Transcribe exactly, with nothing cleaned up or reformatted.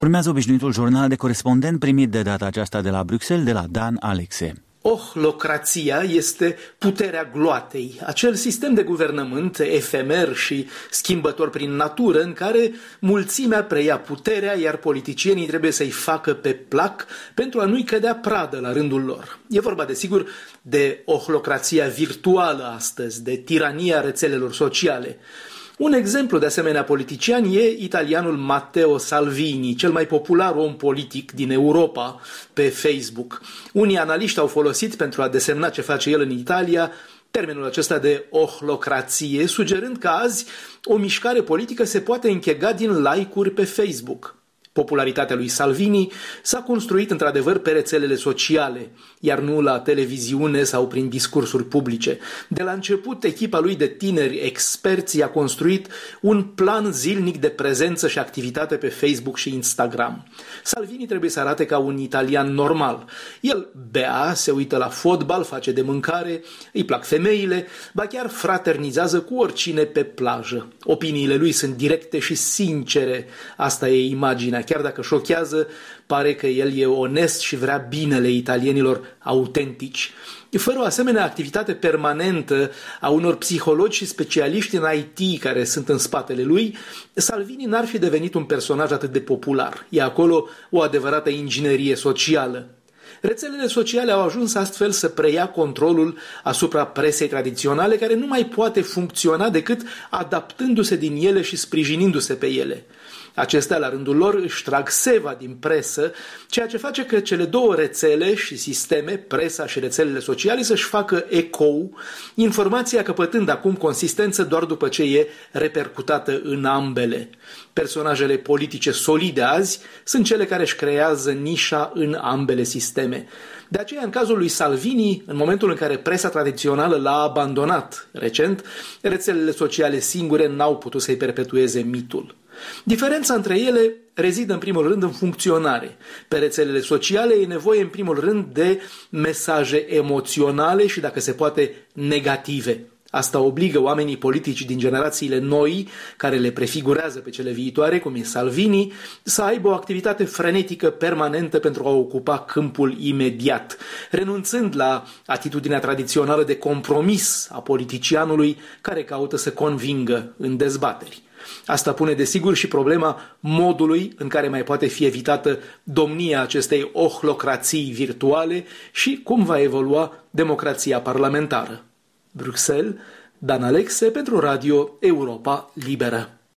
Urmează obișnuitul jurnal de corespondent primit de data aceasta de la Bruxelles, de la Dan Alexe. Ohlocrația este puterea gloatei, acel sistem de guvernământ efemer și schimbător prin natură în care mulțimea preia puterea, iar politicienii trebuie să-i facă pe plac pentru a nu-i cădea pradă la rândul lor. E vorba, desigur, de ohlocrația virtuală astăzi, de tirania rețelelor sociale. Un exemplu de asemenea politician e italianul Matteo Salvini, cel mai popular om politic din Europa pe Facebook. Unii analiști au folosit pentru a desemna ce face el în Italia termenul acesta de ohlocrație, sugerând că azi o mișcare politică se poate închega din like-uri pe Facebook. Popularitatea lui Salvini s-a construit într-adevăr pe rețelele sociale, iar nu la televiziune sau prin discursuri publice. De la început, echipa lui de tineri experți a construit un plan zilnic de prezență și activitate pe Facebook și Instagram. Salvini trebuie să arate ca un italian normal. El bea, se uită la fotbal, face de mâncare, îi plac femeile, ba chiar fraternizează cu oricine pe plajă. Opiniile lui sunt directe și sincere, asta e imaginea. Chiar dacă șochează, pare că el e onest și vrea binele italienilor autentici. Fără o asemenea activitate permanentă a unor psihologi și specialiști în I T care sunt în spatele lui, Salvini n-ar fi devenit un personaj atât de popular. E acolo o adevărată inginerie socială. Rețelele sociale au ajuns astfel să preia controlul asupra presei tradiționale, care nu mai poate funcționa decât adaptându-se din ele și sprijinindu-se pe ele. Acestea, la rândul lor, își trag seva din presă, ceea ce face că cele două rețele și sisteme, presa și rețelele sociale, să-și facă ecou, informația căpătând acum consistență doar după ce e repercutată în ambele. Personajele politice solide azi sunt cele care își creează nișa în ambele sisteme. De aceea, în cazul lui Salvini, în momentul în care presa tradițională l-a abandonat recent, rețelele sociale singure n-au putut să-i perpetueze mitul. Diferența între ele rezidă în primul rând în funcționare. Pe rețelele sociale e nevoie în primul rând de mesaje emoționale și, dacă se poate, negative. Asta obligă oamenii politici din generațiile noi, care le prefigurează pe cele viitoare, cum e Salvini, să aibă o activitate frenetică permanentă pentru a ocupa câmpul imediat, renunțând la atitudinea tradițională de compromis a politicianului care caută să convingă în dezbateri. Asta pune desigur și problema modului în care mai poate fi evitată domnia acestei ohlocrații virtuale și cum va evolua democrația parlamentară. Bruxelles, Dan Alexe pentru Radio Europa Liberă.